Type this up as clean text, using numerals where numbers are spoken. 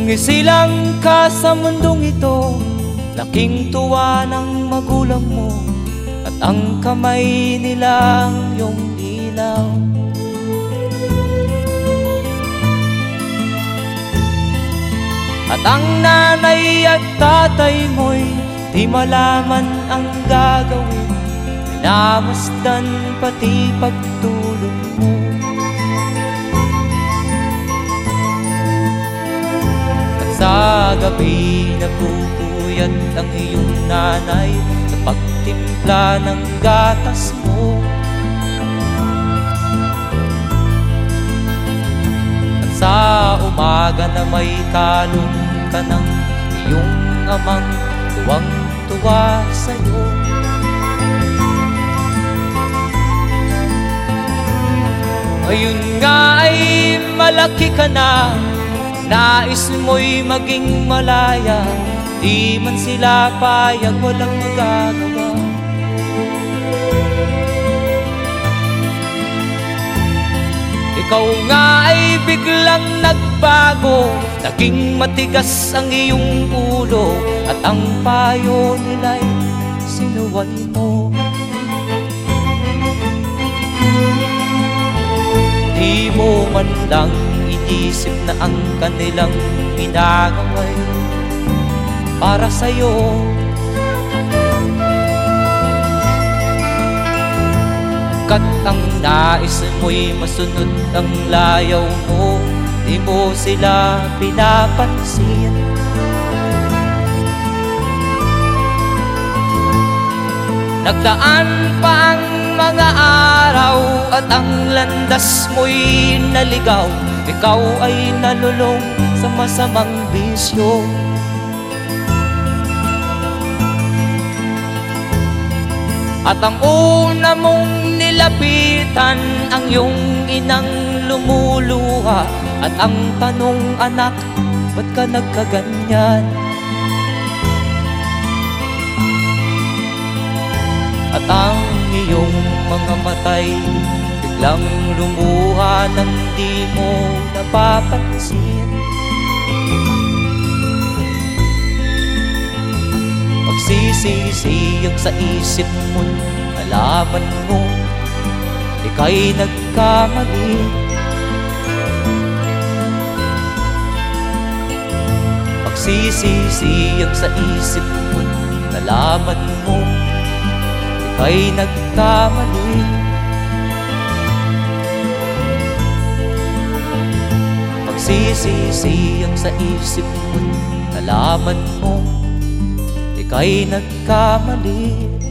Nung isilang ka sa mundong ito, laking tuwa ng magulang mo, at ang kamay nilang iyong ilaw. At ang nanay at tatay mo'y di malaman ang gagawin, minamasdan pati pagtulog mo. At sa gabi nagpupuyat ang iyong nanay sa pagtimpla ng gatas mo. At sa umaga na may kalong ka ng iyong amang tuwang-tuwa sa'yo. Ngayon nga ay malaki ka na, nais mo'y maging malaya, di man sila payag, walang magagawa. Ikaw nga ay biglang nagbago, naging matigas ang iyong ulo, at ang payo nila'y sinuway mo. Di mo man lang inisip na ang kanilang ginagawa'y para sa'yo. Kat ang nais mo'y masunod ang layaw mo, di mo sila pinapansin. Nagdaan pa ang mga araw at ang landas mo'y naligaw, ikaw ay nalulong sa masamang bisyo. At ang una mong nilapitan ang iyong inang lumuluha, at ang tanong, anak, ba't ka nagkaganyan? At ang iyong mga matay biglang lumuha nang di mo napapansin. Magsisisiyag sa isip mo, nalaman mo ika'y nagkamali. Magsisisiyag sa isip mo, nalaman mo ika'y nagkamali. Magsisisiyag sa isip mo, nalaman mo ika'y nagkamali.